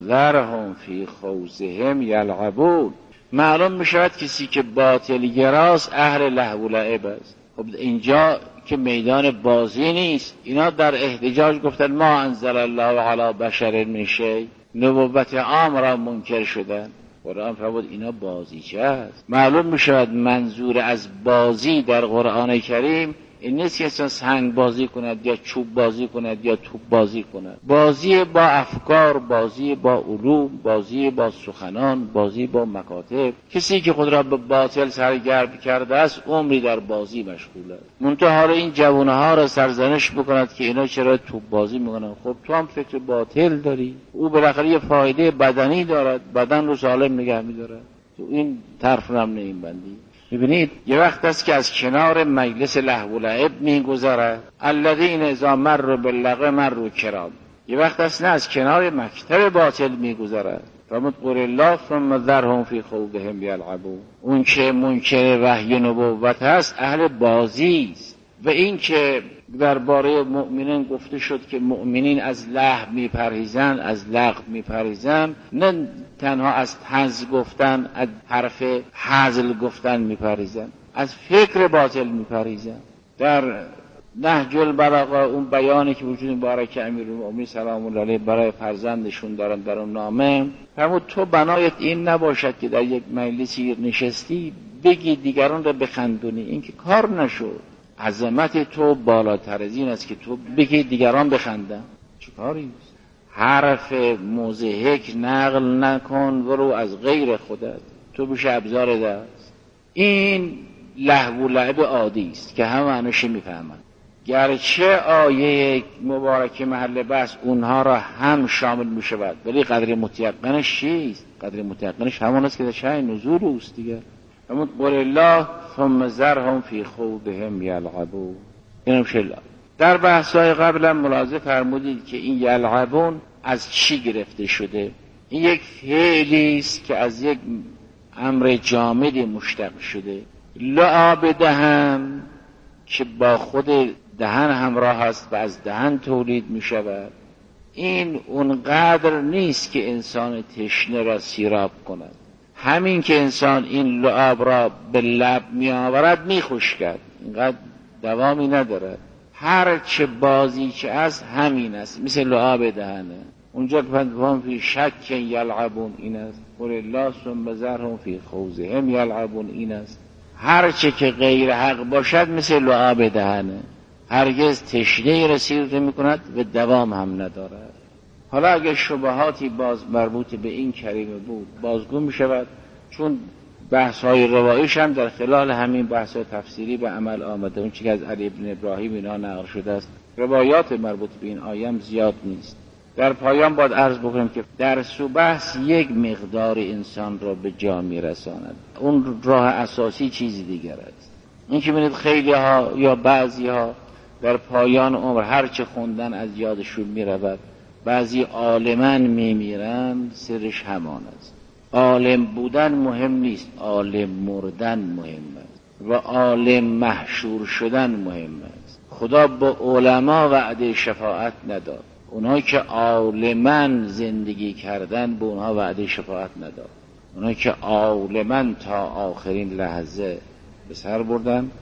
ذرهم فی خوضهم یلعبون. معلوم می شود کسی که باطل گراست اهل لهو و لعب است. خب اینجا که میدان بازی نیست. اینا در احتجاج گفتن ما انزل الله علی بشر من شیء، نبوت عام را منکر شدن. قرآن فرمود اینا بازیچه است. معلوم می شود منظور از بازی در قرآن کریم این نیست که انسان سنگ بازی کند یا چوب بازی کند یا توپ بازی کند. بازی با افکار، بازی با علوم، بازی با سخنان، بازی با مکاتب. کسی که خود را به باطل سرگرم کرده است عمری در بازی مشغول است. منتها حالا این جوانها را سرزنش بکند که اینا چرا توپ بازی میکنن. خب تو هم فکر باطل داری. او بالاخره یه فایده بدنی دارد، بدن رو سالم نگه می‌دارد. تو این طرف هم نمی‌بندی. ببینید یه وقت است که از کنار مجلس لهو و لعب میگذرد. الذین اذا مروا باللغو مروا کرام. یه وقت است نه از کنار مکتب باطل میگذرد. فرمود قل الله ثم ذرهم فی خوضهم یلعبون. اون که منکر وحی نبوت هست اهل بازی است. و این که درباره مؤمنین گفته شد که مؤمنین از لهو میپرهیزند، از لغو میپرهیزند، نه تنها از طنز گفتن، از حرف هزل گفتن میپرهیزند، از فکر باطل میپرهیزند. در نهج البلاغه اون بیانی که وجود مبارک امیرالمؤمنین سلام الله علیه برای فرزندشون دارن در اون نامه، فرمود تو بنایت این نباشد که در یک مجلسی نشستی بگی دیگران را بخندونی، این که کار نشد. عظمت تو بالاتر از این است که تو بگی دیگران بخندن. چه کاری است؟ حرف مضحک نقل نکن ولو از غیر خودت، تو بشه ابزار دست. این لهو و لعب عادی است که همه معنیش میفهمن. گرچه آیه مبارک محل بحث اونها را هم شامل میشود، ولی قدر متیقنش چیست؟ قدر متیقنش همون است که در شأن نزول اوست دیگه. همون قول الله ثم ذرهم فی خوضهم یلعبون. اینم شلا. در بحث‌های قبلا ملاحظه فرمودید که این یلعبون از چی گرفته شده؟ این یک فعلی است که از یک امر جامد مشتق شده. لعاب دهن که با خود دهن همراه است و از دهن تولید می شود، این اونقدر نیست که انسان تشنه را سیراب کند. همین که انسان این لعاب را به لب می آورد می خشکد، اینقدر دوامی ندارد. هر چه بازی چه است همین است، مثل لعاب دهنه. اونجا که فهم فی شک یلعبون این است، قل الله ثم ذرهم فی خوضهم یلعبون این است. هر چه که غیر حق باشد مثل لعاب دهنه، هرگز تشنه رسید نمی کند و دوام هم ندارد. حالا اگر شبهاتی باز مربوط به این کلمه بود بازگو می شود، چون بحث های رواییش هم در خلال همین بحث های تفسیری به عمل آمده. اون چیزی که از علی بن ابراهیم اینا نقل شده است، روایات مربوط به این آیه هم زیاد نیست. در پایان باید عرض بکنم که درس و بحث یک مقدار انسان را به جا می رساند. اون راه اساسی چیزی دیگر است. این که ببینید خیلی ها یا بعضی ها در پایان عمر هر چه خوندن از یادشون می رود. بعضی عالمان می میرن، سرش همان است. عالم بودن مهم نیست، عالم مردن مهم است و عالم محشور شدن مهم است. خدا با علما وعده شفاعت نداد. اونهایی که عالماً زندگی کردن به اونها وعده شفاعت نداد. اونهایی که عالماً تا آخرین لحظه به سر بردن،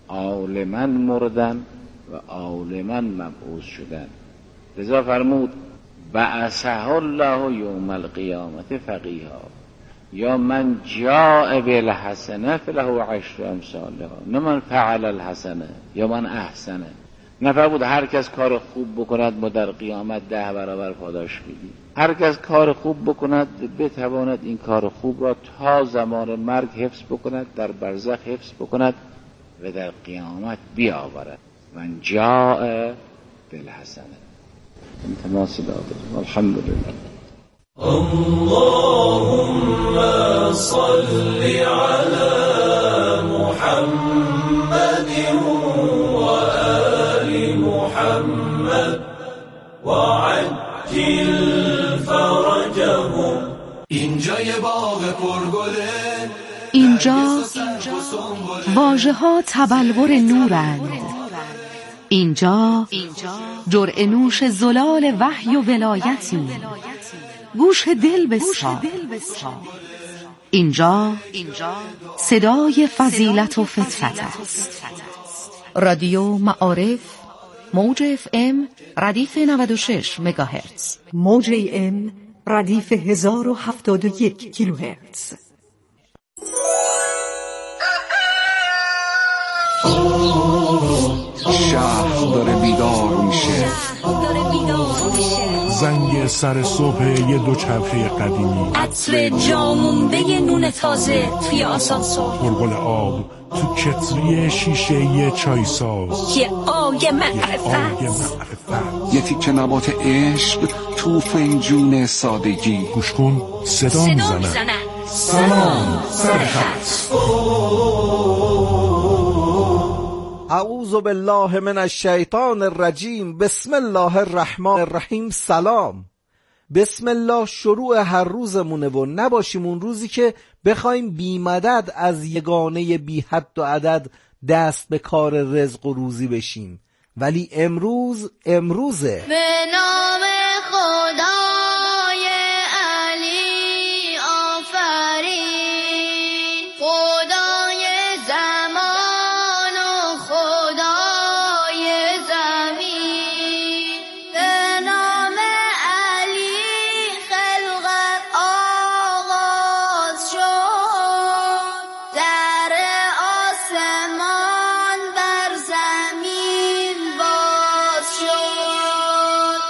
عالماً مردن و عالماً مبعوث شدن. لذا فرمود بعثه الله یوم القیامت فقیها، یا من جاء بالحسنه فله عشر امثالها، نه من فعل الحسنه یا من احسنه. نفرمود هر کس کار خوب بکند ما در قیامت 10 برابر پاداش میدیم. هر کس کار خوب بکند بتواند این کار خوب را تا زمان مرگ حفظ بکند، در برزخ حفظ بکند و در قیامت بیاورد. من جاء بالحسنه. تماسی دادم. الحمدلله. اللهم صل على محمد وآل محمد وعجل فرجهم. اینجا یه باغ پرگله، اینجا واژه ها تبلور نورند، اینجا جرعه نوش زلال وحی و ولایتی، گوش دل بسپار. اینجا صدای فضیلت و فطرت است. رادیو معارف، موج FM ردیف 96 مگاهرتز، موج AM ردیف 1071 کیلوهرتز. شهر داره بیدار میشه، زنگ سر صبح یه دوچرخه قدیمی، عطر جامونده نون تازه توی آسانسور، غلغل آب تو کتری شیشه یه چای ساز، یه آی معرفت، یه تیکه نبات عشق تو فنجون سادگی. گوش کن صدا میزنن. سلام سرخط. اعوذ بالله من الشیطان الرجیم. بسم الله الرحمن الرحیم. سلام. بسم الله شروع هر روزمونه و نباشیم اون روزی که بخوایم بی مدد از یگانه بی حد و عدد دست به کار رزق و روزی بشیم، ولی امروزه. به نام خدای علی آفرین، خدای زمان و خدای زمین. به نام علی خلقت آغاز شد، در آسمان بر زمین باز شد.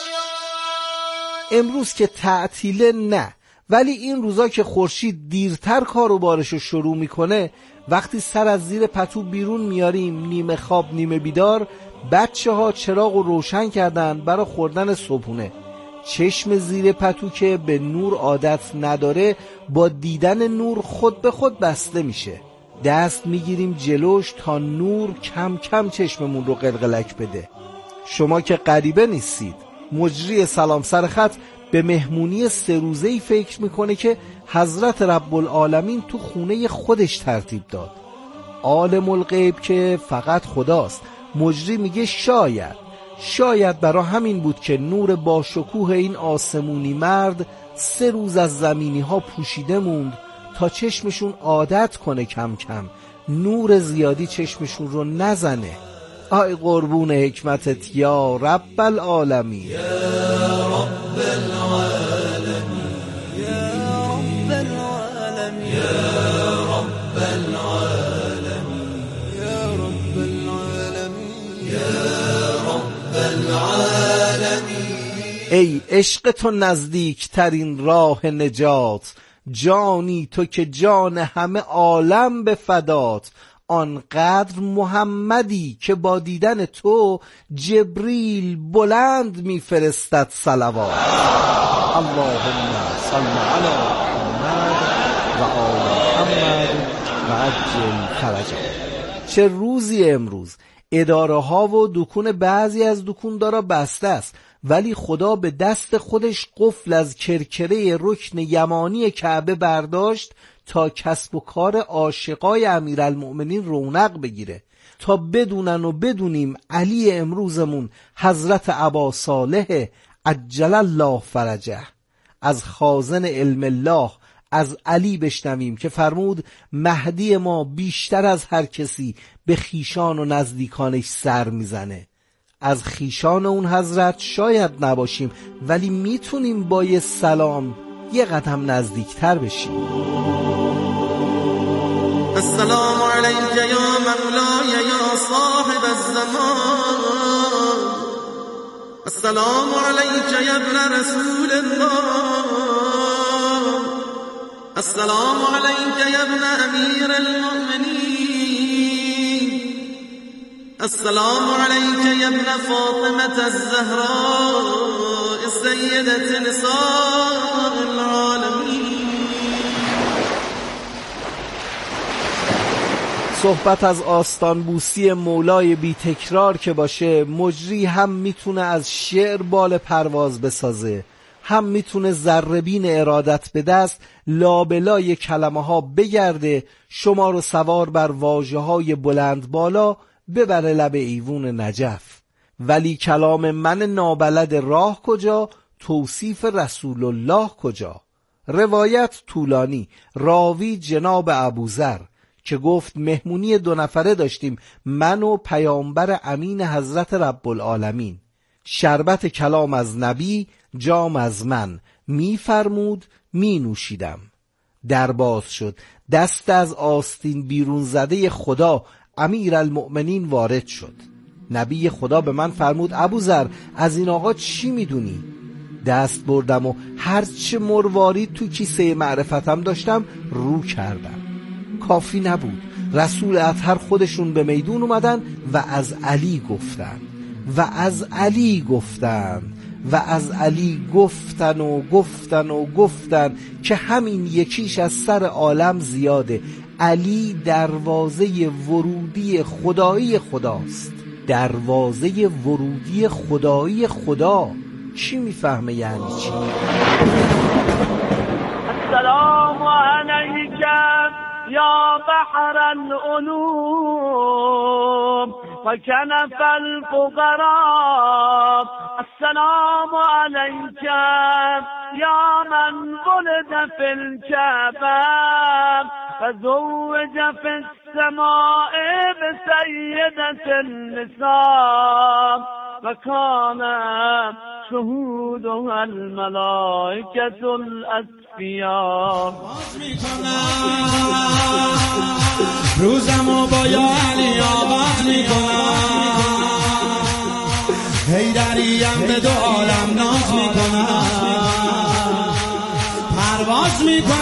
امروز که تعطیله نه، ولی این روزا که خورشید دیرتر کار و بارشو شروع میکنه، وقتی سر از زیر پتو بیرون میاریم نیمه خواب نیمه بیدار، بچه ها چراغ رو روشن کردن برای خوردن صبحونه. چشم زیر پتو که به نور عادت نداره با دیدن نور خود به خود بسته میشه. دست میگیریم جلوش تا نور کم کم چشممون رو قلقلک بده. شما که غریبه نیستید. مجری سلام سرخط به مهمونی 3 روزه‌ای فکر میکنه که حضرت رب العالمین تو خونه خودش ترتیب داد. عالم الغیب که فقط خداست. مجری میگه شاید برای همین بود که نور با شکوه این آسمونی مرد 3 روز از زمینی ها پوشیده موند تا چشمشون عادت کنه کم کم، نور زیادی چشمشون رو نزنه. آی قربون حکمتت یا رب العالمین. ای عشق تو نزدیک ترین راه نجات، جانی تو که جان همه عالم به فدات. آنقدر محمدی که با دیدن تو جبریل بلند میفرستد صلوات. اللهم صل علی محمد و آل محمد و عجل فرجه. چه روزی امروز. اداره ها و دکون بعضی از دکوندارا بسته است، ولی خدا به دست خودش قفل از کرکره رکن یمانی کعبه برداشت تا کسب و کار عاشقای امیرالمؤمنین رونق بگیره، تا بدونن و بدونیم علی امروزمون حضرت ابا صالح عجل الله فرجه. از خازن علم الله از علی بشنویم که فرمود مهدی ما بیشتر از هر کسی به خیشان و نزدیکانش سر میزنه. از خیشان اون حضرت شاید نباشیم، ولی میتونیم با یه سلام یه قدم نزدیکتر بشیم. السلام علیک یا مولای یا صاحب الزمان، السلام علیک یا ابن رسول الله، السلام علیک یا ابن امیر المؤمنین، السلام علیک یا ابن فاطمة الزهراء سیدة نساء العالمین. صحبت از آستان بوسی مولای بی تکرار که باشه، مجری هم میتونه از شعر بال پرواز بسازه، هم میتونه ذره‌بین ارادت به دست لابلای کلمه ها بگرده، شما رو سوار بر واژه های بلند بالا ببره لب ایوون نجف. ولی کلام من نابلد راه کجا، توصیف رسول الله کجا؟ روایت طولانی، راوی جناب ابوذر که گفت مهمونی 2 نفره داشتیم، من و پیامبر امین حضرت رب العالمین. شربت کلام از نبی، جام از من، میفرمود می نوشیدم. در باز شد، دست از آستین بیرون زده خدا امیرالمؤمنین وارد شد. نبی خدا به من فرمود ابوذر از این آقا چی میدونی؟ دست بردم و هرچه مروارید تو کیسه معرفتم داشتم رو کردم. کافی نبود، رسول اطهر خودشون به میدون اومدن و از علی گفتن و از علی گفتن و از علی گفتن و گفتن و گفتن که همین یکیش از سر عالم زیاده. علی دروازه ورودی خدایی خداست، دروازه ورودی خدایی خدا. چی میفهمه یعنی چی؟ السلام علیکم یا بحر العلوم و کنف الفقراء. السلام علیکم یا من ولد فی الکعبه و زوج فی السماء بسیدة النساء و کان شهودها الملائکة الاسفیاء. روزمو با یا علی آغاز میکنم، حیدریم به 2 عالم ناز میکنم، پرواز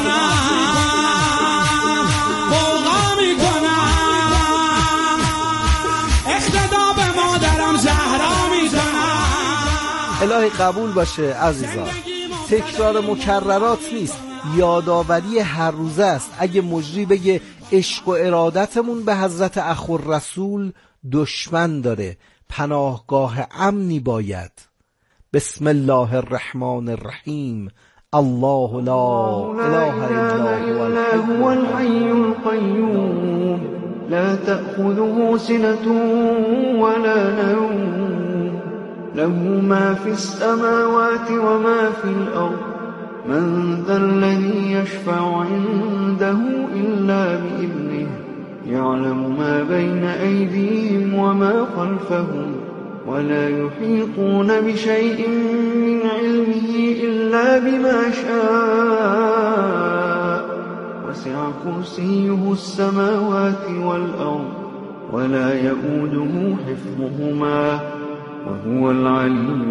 میکنم، بوغا میکنم، اقتدا به مادرم زهرا میکنم. الهی قبول باشه عزیزان. تکرار مکررات نیست، یادآوری هر روزه است. اگه مجری بگه عشق و ارادتمون به حضرت اخوالرسول دشمن داره، پناهگاه امنی باید. بسم الله الرحمن الرحیم. الله لا اله الا هو الحي القيوم لا تأخذه سنة ولا نوم له ما في السماوات وما في الأرض من ذا الذي يشفع عنده إلا بإذنه يعلم ما بين أيديهم وما خلفهم ولا يحيطون بشيء من علمه إلا بما شاء وسع كرسيه السماوات والأرض ولا يؤوده حفظهما وهو العلی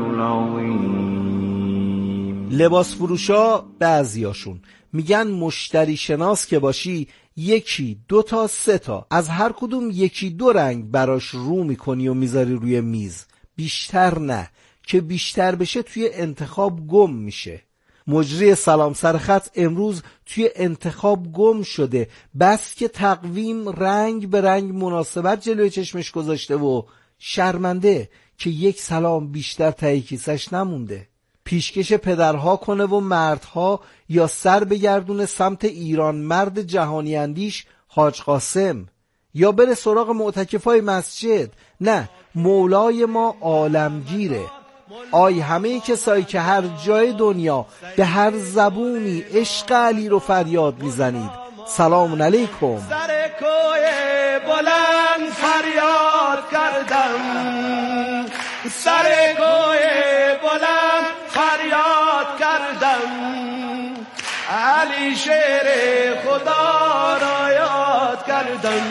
العظیم. لباس فروشا بعضیاشون میگن مشتری شناس که باشی 1 2 تا 3 تا از هر کدوم 1 2 رنگ براش رو میکنی و میذاری روی میز، بیشتر نه، که بیشتر بشه توی انتخاب گم میشه. مجری سلام سرخط امروز توی انتخاب گم شده، بس که تقویم رنگ به رنگ مناسبت جلوی چشمش گذاشته و شرمنده که 1 سلام بیشتر ته کیسش نمونده. پیشکش پدرها کنه و مردها یا سر بگردونه سمت ایران مرد جهانی اندیش حاج قاسم، یا بره سراغ معتکفای مسجد. نه، مولای ما عالمگیره. آی همه کسایی که هر جای دنیا به هر زبونی عشق علی رو فریاد میزنید، سلام علیکم. سر کوی بلند فریاد کردم، سر کوی بلند فریاد کردم، علی شیر خدا را یاد کردم،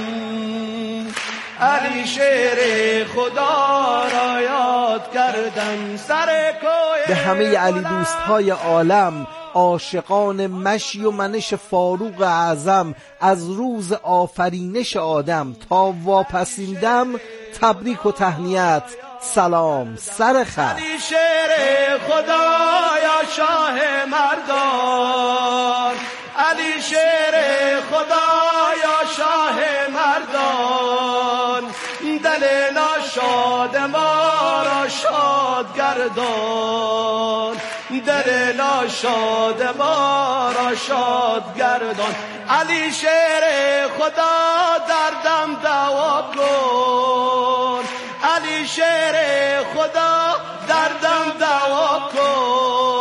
علی شیر خدا را یاد کردم. سر کوی به همه علی دوست های عالم، عاشقان مشی و منش فاروق اعظم، از روز آفرینش آدم تا واپسین دم، تبریک و تهنیت، سلام سر خط. علی شیر خدا یا شاه مردان، علی شیر خدا یا شاه مردان، دل ناشاد ما را شاد گردان، دل ناشاد ما را شاد گردان. علی شیر خدا دردم دوا کن، علی شیر خدا دردم دوا کن،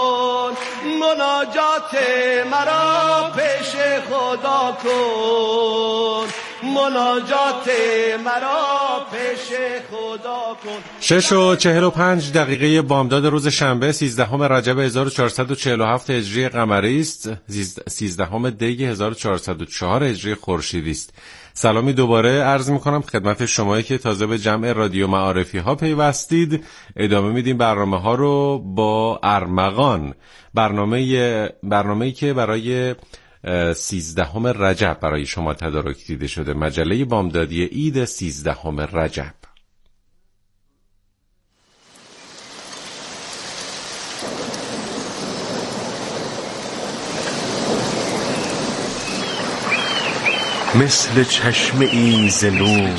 مناجات مرا پیش خدا کن، مناجات مرا پیش خدا کن. 6:45 بامداد روز شنبه 13 رجب 1447 هجری قمری است، 13 دی 1404 هجری خورشیدی است. سلامی دوباره عرض میکنم خدمت شمایی که تازه به جمع رادیو معارفی ها پیوستید. ادامه میدیم برنامه ها رو با ارمغان، برنامه‌ای که برای 13 رجب برای شما تدارک دیده شده، مجله بامدادی عید 13 رجب. مثل چشم ز نور،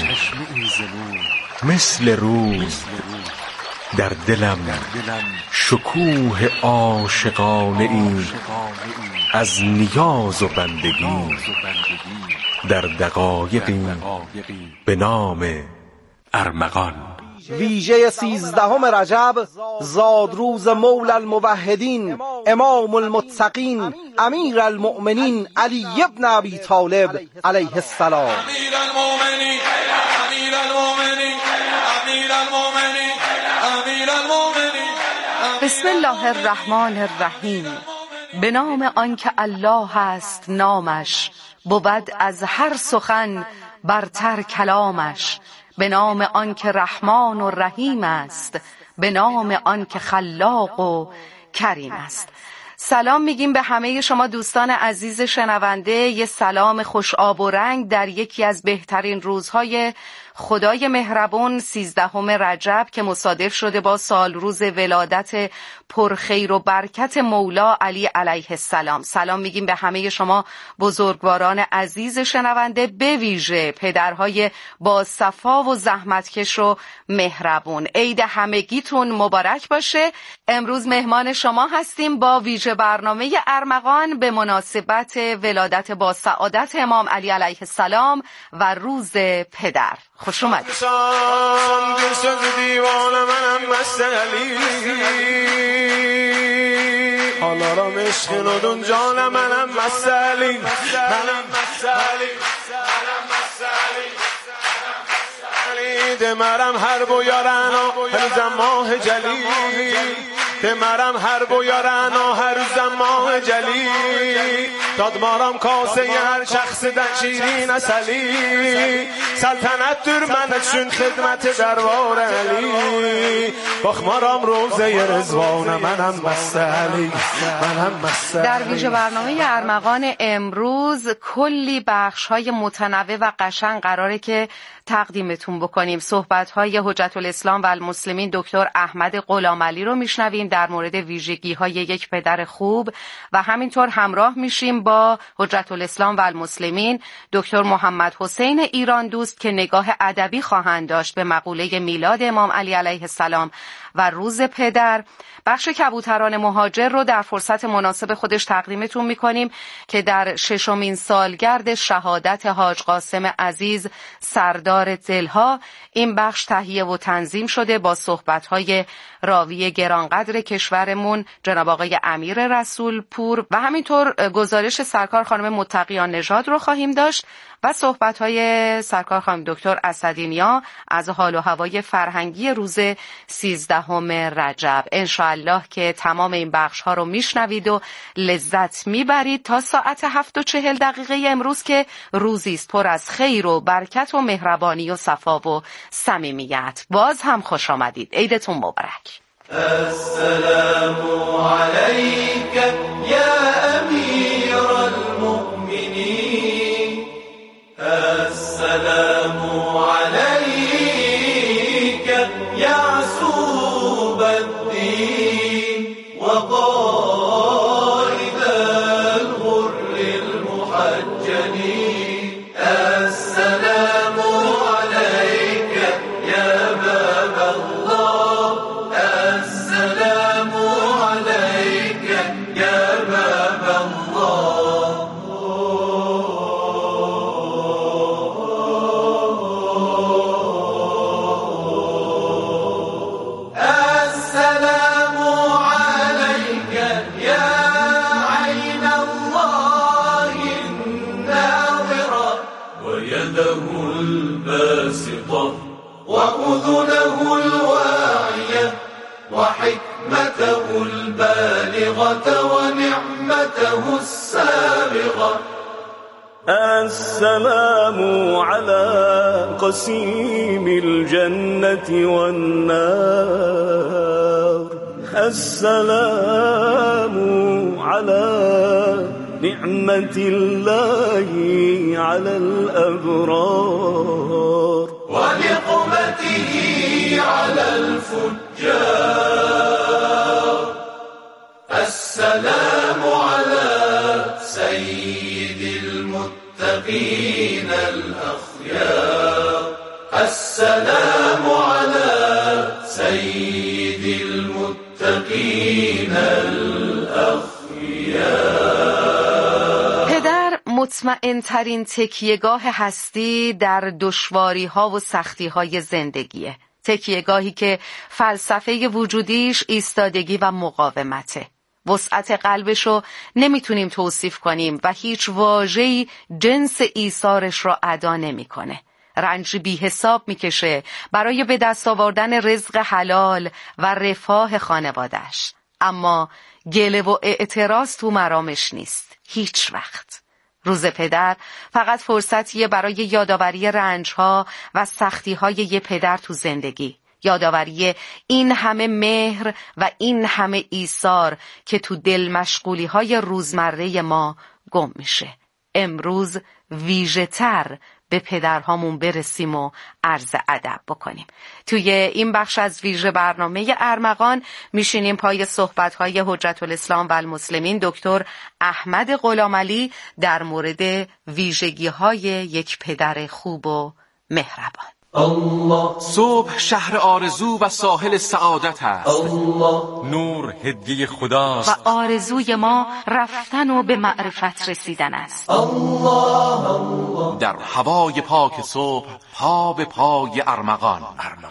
مثل روز در دلم شکوه عاشقانه ای از نیاز و بندگی در دقایقی به نام ارمغان. ویژه 13 رجب زادروز مولا الموحدین امام المتقین امیر المؤمنین علی ابن ابی طالب علیه السلام. امیر المؤمنین امیر المؤمنین امیر المؤمنین امیر المؤمنین. بسم الله الرحمن الرحیم. به نام آنکه الله است نامش، بود از هر سخن برتر کلامش. به نام آنکه رحمان و رحیم است، به نام آنکه خلاق و کریم است. سلام میگیم به همه شما دوستان عزیز شنونده، یه سلام خوش آب و رنگ در یکی از بهترین روزهای خدای مهربان 13 رجب که مصادف شده با سال روز ولادت پرخیر و برکت مولا علی علیه السلام. سلام میگیم به همه شما بزرگواران عزیز شنونده، به ویژه پدرهای با صفا و زحمتکش و مهربون. عید همگیتون مبارک باشه. امروز مهمان شما هستیم با ویژه برنامه ارمغان به مناسبت ولادت با سعادت امام علی علیه السلام و روز پدر. خوش اومدید. دل شد دیوان منم مست علی، حالا را عشق ندون جان منم مست علی، منم مست علی، منم مست علی. دمرم هر بو یارنا هر زمان جلی، دمرم هر بو یارنا هر زمان جلی. داد مارم کاسه هر شخص در شیرین اصلی، سلطنت در من چون خدمت دربار علی. بخمارم روزه رضوان منم مست علی، منم مست علی. در ویژه برنامه ارمغان امروز کلی بخش‌های متنوع و قشنگ قراره که تقدیمتون بکنیم. صحبت‌های حجت الاسلام و المسلمین دکتر احمد غلامعلی رو میشنویم در مورد ویژگی‌های یک پدر خوب و همینطور همراه میشیم با حجت الاسلام و المسلمین دکتر محمد حسین ایران دوست که نگاه ادبی خواهند داشت به مقوله میلاد امام علی علیه السلام و روز پدر. بخش کبوتران مهاجر رو در فرصت مناسب خودش تقدیمتون میکنیم که در 6مین سالگرد شهادت حاج قاسم عزیز سردار دلها این بخش تهیه و تنظیم شده با صحبت‌های راوی گرانقدر کشورمون جناب آقای امیر رسول پور و همینطور گزارش سرکار خانم متقیان نژاد رو خواهیم داشت و صحبت‌های سرکار خانم دکتر اسدینیا از حال و هوای فرهنگی روز 13 رجب. انشاءالله که تمام این بخش‌ها رو میشنوید و لذت میبرید تا ساعت 7:40 امروز که روزی است پر از خیر و برکت و مهربانی و صفا و صمیمیت. باز هم خوش آمدید. عیدتون مبارک. السلام علیک یا امیر المؤمنین، السلام علیک یعصوب الدین و قائد الغر المحجلین، السلام علیک یا باب الله، السلام علیک یا باب يده الباسطة وأذنه الواعية وحكمته البالغة ونعمته السابغة. السلام على قسيم الجنة والنار. السلام على نعمة الله على الأبرار ونقمته على الفجار. السلام على سيد المتقين الأخيار. السلام على سيد المتقين الأخيار. پدر مطمئن ترین تکیهگاه هستی در دشواری ها و سختی های زندگیه. تکیهگاهی که فلسفه وجودیش ایستادگی و مقاومته. وسعت قلبشو نمیتونیم توصیف کنیم و هیچ واژه‌ای جنس ایثارش رو ادا نمیکنه. رنج بی حساب میکشه برای به دست آوردن رزق حلال و رفاه خانواده‌اش. اما گله و اعتراض تو مرامش نیست. هیچ وقت. روز پدر فقط فرصتیه برای یادآوری رنج‌ها و سختی‌های یه پدر تو زندگی. یادآوری این همه مهر و این همه ایثار که تو دل مشغولی‌های روزمره ما گم میشه. امروز ویژه‌تر به پدرهامون برسیم و عرض ادب بکنیم. توی این بخش از ویژه برنامه ارمغان میشینیم پای صحبت‌های حجت الاسلام و المسلمین دکتر احمد غلامعلی در مورد ویژگی‌های یک پدر خوب و مهربان. صبح شهر آرزو و ساحل سعادت است. نور هدیه خداست و آرزوی ما رفتن و به معرفت رسیدن است. در هوای پاک صبح پا به پای ارمغان.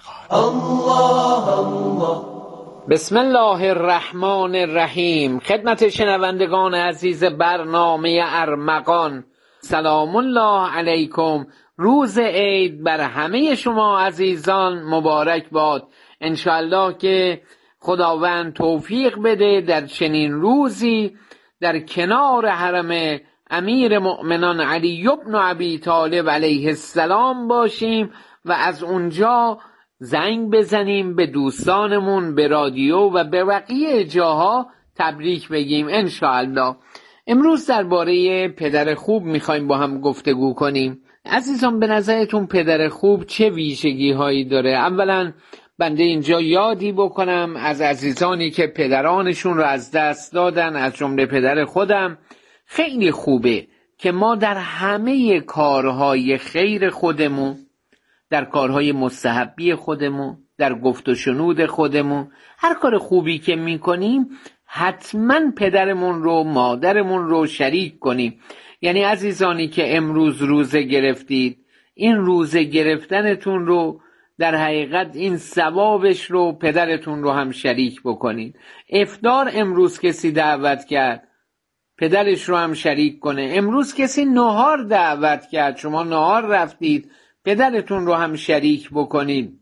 بسم الله الرحمن الرحیم. خدمت شنوندگان عزیز برنامه ارمغان، سلام الله علیکم. روز عید بر همه شما عزیزان مبارک باد. انشاءالله که خداوند توفیق بده در چنین روزی در کنار حرم امیر مؤمنان علی بن ابی طالب علیه السلام باشیم و از اونجا زنگ بزنیم به دوستانمون، به رادیو و به بقیه جاها تبریک بگیم انشاءالله. امروز درباره پدر خوب میخوایم با هم گفتگو کنیم. عزیزان، به نظرتون پدر خوب چه ویژگی هایی داره؟ اولا بنده اینجا یادی بکنم از عزیزانی که پدرانشون رو از دست دادن، از جمله پدر خودم. خیلی خوبه که ما در همه کارهای خیر خودمون، در کارهای مستحبی خودمون، در گفت و شنود خودمون، هر کار خوبی که میکنیم حتما پدرمون رو، مادرمون رو شریک کنیم. یعنی عزیزانی که امروز روزه گرفتید، این روزه گرفتنتون رو در حقیقت این ثوابش رو پدرتون رو هم شریک بکنید. افطار امروز کسی دعوت کرد، پدرش رو هم شریک کنه. امروز کسی نهار دعوت کرد، شما نهار رفتید، پدرتون رو هم شریک بکنید.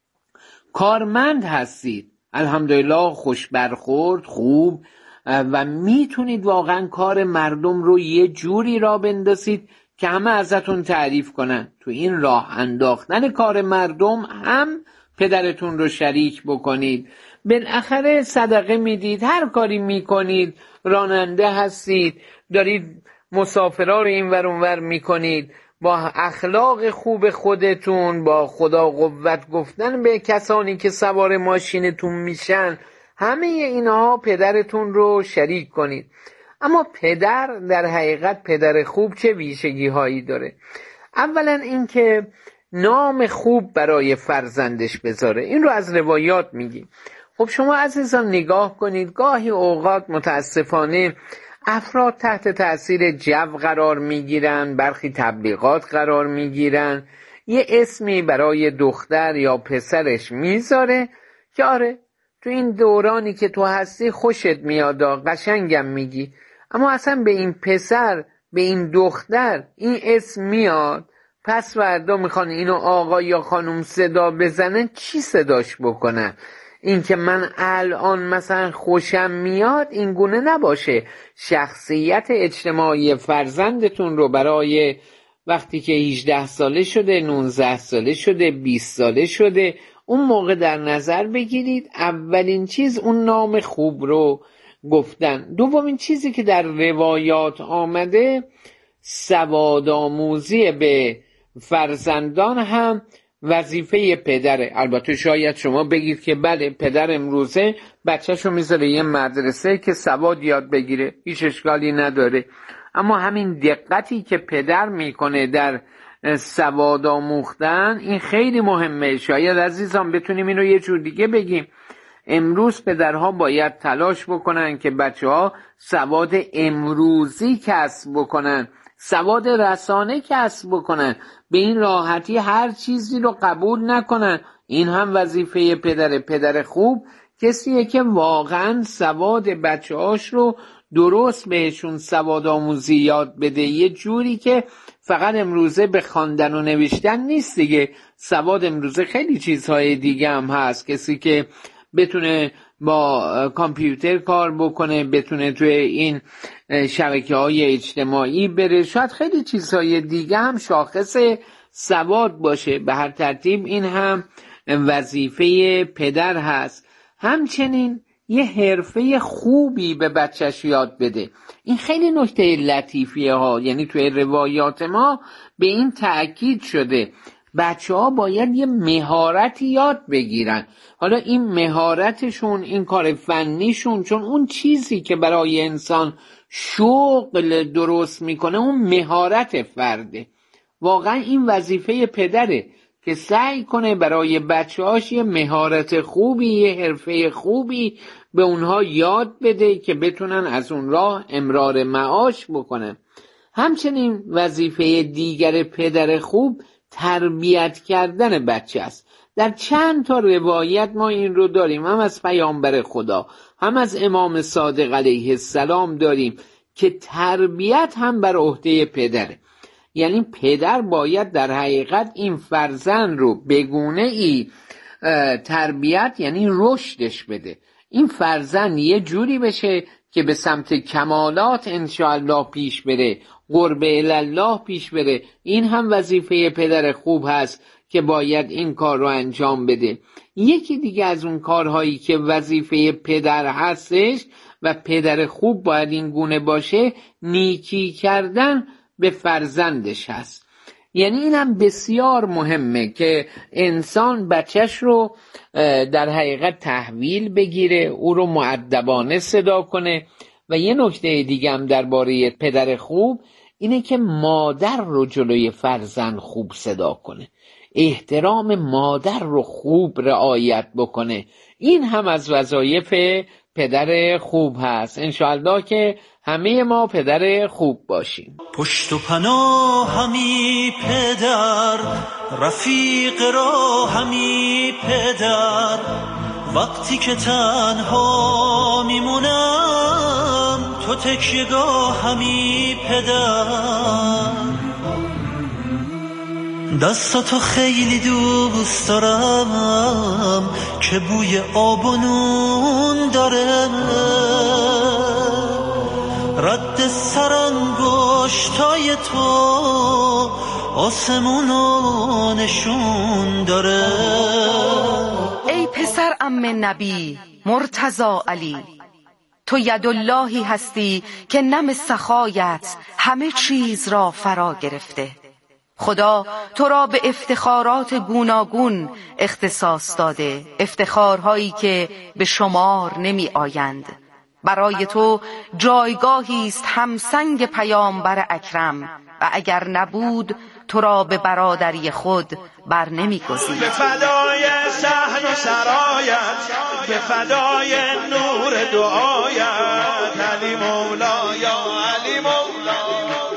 کارمند هستید، الحمدلله خوش برخورد، خوب، و میتونید واقعا کار مردم رو یه جوری را بندازید که همه ازتون تعریف کنن. تو این راه انداختن کار مردم هم پدرتون رو شریک بکنید. بالاخره صدقه میدید، هر کاری میکنید، راننده هستید، دارید مسافرها رو این ور اون ور میکنید، با اخلاق خوب خودتون، با خدا قوت گفتن به کسانی که سوار ماشینتون میشن، همه اینها پدرتون رو شریک کنید. اما پدر در حقیقت پدر خوب چه ویژگی هایی داره؟ اولا اینکه نام خوب برای فرزندش بذاره. این رو از روایات میگیم. خب شما عزیزان نگاه کنید، گاهی اوقات متاسفانه افراد تحت تأثیر جو قرار میگیرن، برخی تبلیغات قرار میگیرن، یه اسمی برای دختر یا پسرش میذاره که آره تو این دورانی که تو هستی خوشت میاد، قشنگم میگی، اما اصلا به این پسر، به این دختر این اسم میاد، پس فردا میخوان اینو آقا یا خانم صدا بزنن، چی صداش بکنن؟ این که من الان مثلا خوشم میاد این گونه نباشه. شخصیت اجتماعی فرزندتون رو برای وقتی که 18 ساله شده، 19 ساله شده، 20 ساله شده، اون موقع در نظر بگیرید. اولین چیز اون نام خوب رو گفتن. دومین چیزی که در روایات آمده سوادآموزی به فرزندان هم وظیفه پدره. البته شاید شما بگید که بله پدر امروزه بچه‌شو میذاره یه مدرسه که سواد یاد بگیره، هیچ اشکالی نداره، اما همین دقتی که پدر میکنه در سواد آموختن این خیلی مهمه. شاید عزیزان بتونیم این رو یه جور دیگه بگیم، امروز پدرها باید تلاش بکنن که بچه‌ها سواد امروزی کسب بکنن، سواد رسانه کسب بکنن، به این راحتی هر چیزی رو قبول نکنن. این هم وظیفه پدره. پدر خوب کسیه که واقعا سواد بچه‌هاش رو درست بهشون سواد آموزی یاد بده، یه جوری که فقط امروزه به خواندن و نوشتن نیست دیگه. سواد امروزه خیلی چیزهای دیگه هم هست. کسی که بتونه با کامپیوتر کار بکنه، بتونه توی این شبکه‌های اجتماعی بره، شاید خیلی چیزهای دیگه هم شاخص سواد باشه. به هر ترتیب این هم وظیفه پدر هست. همچنین یه حرفه خوبی به بچهش یاد بده. این خیلی نکته لطیفیه ها، یعنی توی روایات ما به این تأکید شده بچه ها باید یه مهارتی یاد بگیرن. حالا این مهارتشون، این کار فنیشون، چون اون چیزی که برای انسان شغل درست میکنه اون مهارت فرده. واقعا این وظیفه پدره که سعی کنه برای بچه‌هاش یه مهارت خوبی، یه حرفه خوبی به اونها یاد بده که بتونن از اون راه امرار معاش بکنن. همچنین وظیفه دیگر پدر خوب تربیت کردن بچه است. در چند تا روایت ما این رو داریم، هم از پیامبر خدا هم از امام صادق علیه السلام داریم که تربیت هم بر عهده پدره. یعنی پدر باید در حقیقت این فرزند رو به گونه‌ای تربیت، یعنی رشدش بده. این فرزند یه جوری بشه که به سمت کمالات انشاءالله پیش بره، قرب الله پیش بره. این هم وظیفه پدر خوب هست که باید این کار رو انجام بده. یکی دیگه از اون کارهایی که وظیفه پدر هستش و پدر خوب باید این گونه باشه، نیکی کردن به فرزندش هست. یعنی این هم بسیار مهمه که انسان بچهش رو در حقیقت تحویل بگیره، او رو مؤدبانه صدا کنه. و یه نکته دیگه هم درباره پدر خوب اینه که مادر رو جلوی فرزند خوب صدا کنه، احترام مادر رو خوب رعایت بکنه. این هم از وظایف پدر خوب هست. انشاءالله که همه ما پدر خوب باشیم. پشت و پناه همی پدر، رفیق را همی پدر، وقتی که تنها میمونم تو تکیه‌گاه همی پدر. دستاتو خیلی دوست دارم که بوی آب و نون داره، رد سرانگشتای تو آسمونو نشون داره. ای پسر عم نبی مرتضی علی، تو یداللهی هستی که نم سخایت همه چیز را فرا گرفته. خدا تو را به افتخارات گوناگون اختصاص داده، افتخارهایی که به شمار نمی آیند. برای تو جایگاهی است همسنگ پیامبر اکرم و اگر نبود تو را به برادری خود بر نمی گزید. به فدای صحن و سرایت، به فدای نور دعایت، علی مولا یا علی مولا.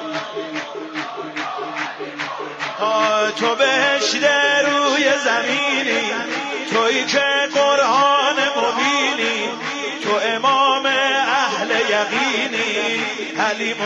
تو بهشت روی زمینی، تویی که قرآن مبینی، تو امام اهل یقینی، علی